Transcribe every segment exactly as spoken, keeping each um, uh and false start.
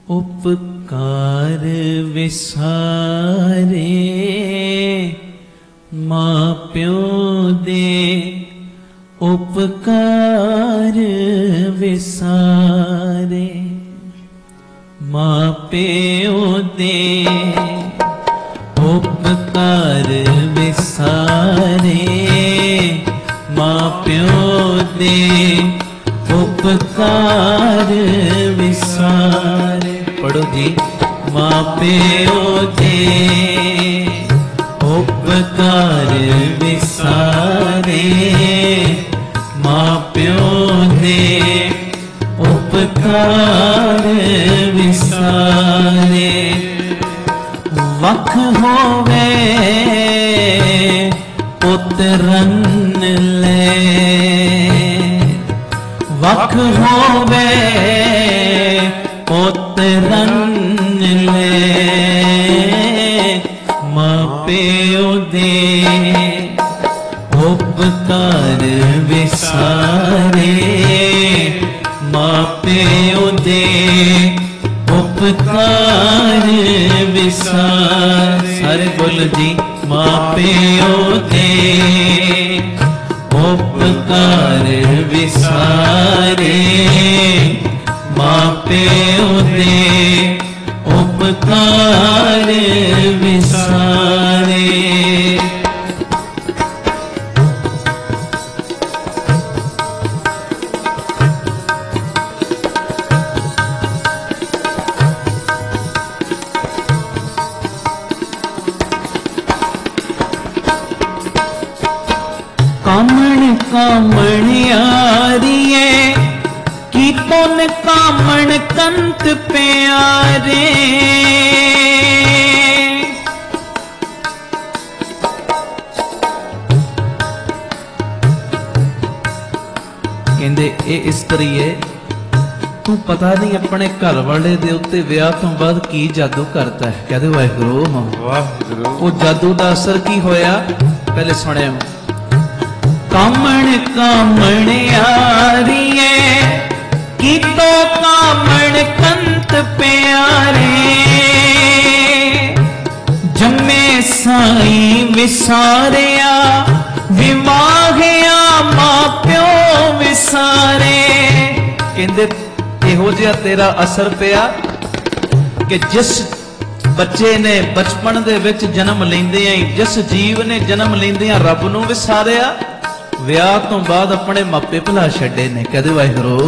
उपकार विसारे माँ प्यो दे, उपकार विसारे माँ प्यो दे, उपकार विसारे माँ प्यो दे, उपकार विसारे। पढ़ो जी। माँ प्यो दे, उपकार विसारे माँ प्यो दे, उपकार विसारे। वख होवे पुत्रन ले, वख होवे पुत्रन ले माँ प्यो दे, उपकार विसारे माँ प्यो दे, उपकार विसारे। सारे बोलो जी। माँ प्यो दे, उपकार विसारे माँ प्यो दे, उपकार विसारे। कामण कामण यारिये की तुन कामण कंत प्यारे। कहंदे ए इस्तरी है, तू पता नहीं अपने घर वाले दे उत्ते विआह तो बाद की जादू करता है। कहदे वाहिगुरू वाहिगुरू। वो जादू दा असर की होया पहले सुने। कामण कामण यारिये की तो कामण कंत प्यारे। जम्मे साई विसारिया, विवाहिया मां प्यो विसारे। कहंदे इहो जिहा तेरा असर पिया कि जिस बच्चे ने बचपन दे विच जन्म लैंदियां ही, जिस जीव ने जन्म लैंदियां रब नूं विसारिया, विआह तो बाद अपने मापे भुला छड्डे ने। कहदे वाहिगुरू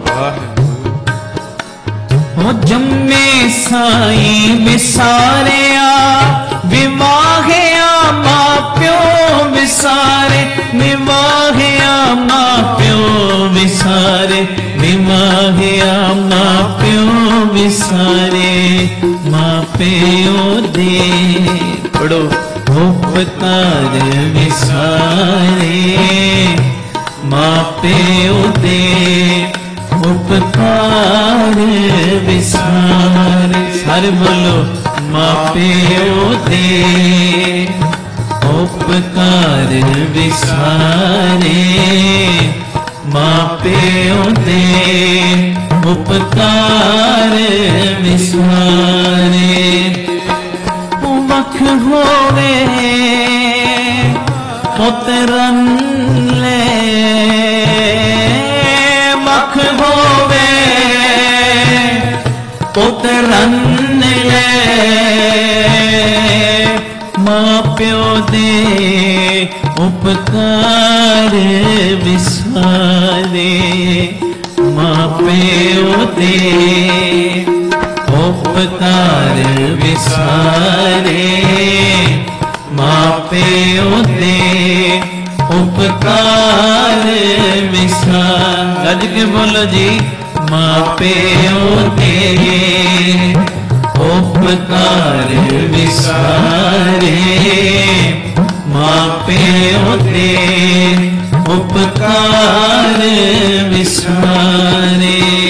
हो। जम्मे साई विसारिया, विवाहिया मां प्यो विसारे, विवाहिया मां प्यो विसारे, विवाहिया मां प्यो विसारे मां प्यो दे। पढ़ो। उपकार विसारे माँ प्यो दे, उपकार विसारे। सारे बोलो। माँ प्यो दे, उपकार विसारे माँ प्यो दे, उपकार विसारे। वख होवे पुत्रन ले, वख होवे पुत्रन ले मां प्यो दे, उपकार विसारे मां प्यो दे, उपकार विसारे मां प्यो दे, उपकार विसारे। गज के बोलो जी। मां प्यो दे, उपकार विसारे मां प्यो दे, उपकार विसारे।